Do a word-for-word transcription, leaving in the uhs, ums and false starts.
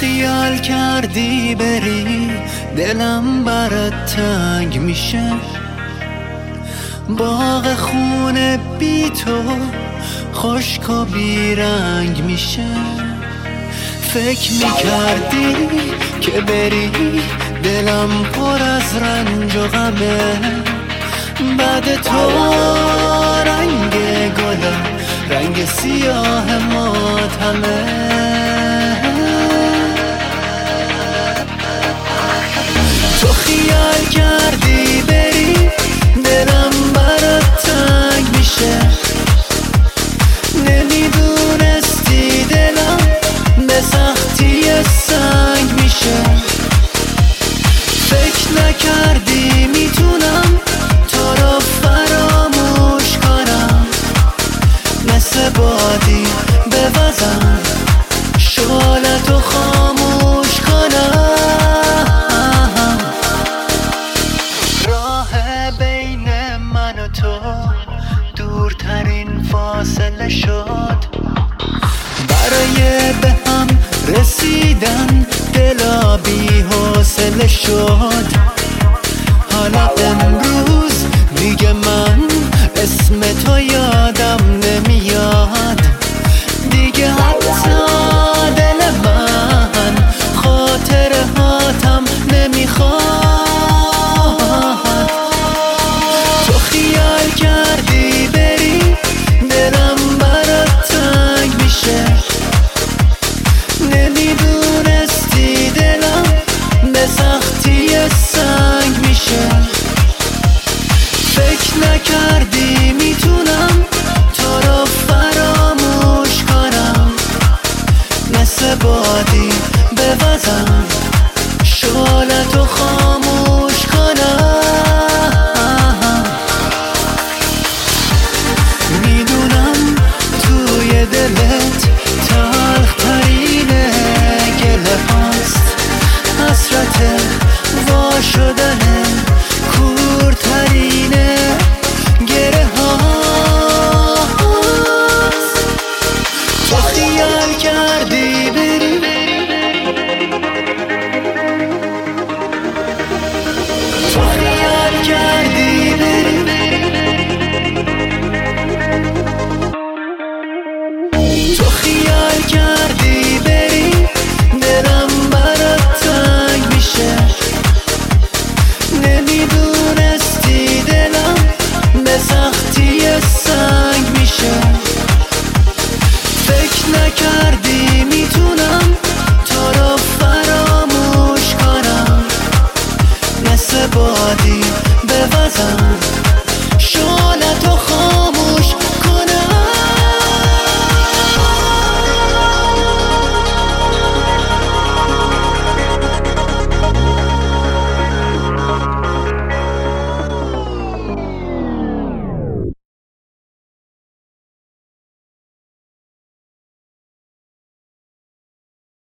خیال کردی بری دلم برات تنگ میشه، باغ خونه بی تو خشک و بیرنگ میشه. فکر میکردی که بری دلم پر از رنج و غمه، بعد تو رنگ گلم رنگ سیاه ماتمه. تو خیال کردی بری دلم برات تنگ میشه، نمیدونستی دلم به سختی سنگ میشه. فکر نکردی میتونم تو رو فراموش کنم، مثل بادی بوزم شعلتو خاموش کنم. راه بین من و تو دورترین فاصله شد، برای به هم رسیدن دلا بی حوصله شد. حالا امروز دیگه من اسم تو یادم نمیاد، دیگه حتی دل من خاطره هاتم نمیخواد. تو خیال کردی بری دلم برات تنگ میشه، نمیدونستی دلم به سختی سنگ میشه. فکر نکردی میتونم تو رو فراموش کنم، مثل بادی بوزم شعلتو خاموش کنم. میدونم توی دلت تلخترین گله هاست، حسرت وا شدن کورترین گره هاست. تو خیال کردی بری تو خیال کردی بری تو خیال کردی بری دلم برات تنگ میشه، نمیدونستی دلم به سختی سنگ میشه. فکر نکردی میتونم تو رو فراموش کنم، مثل بادی بوزم شعلتو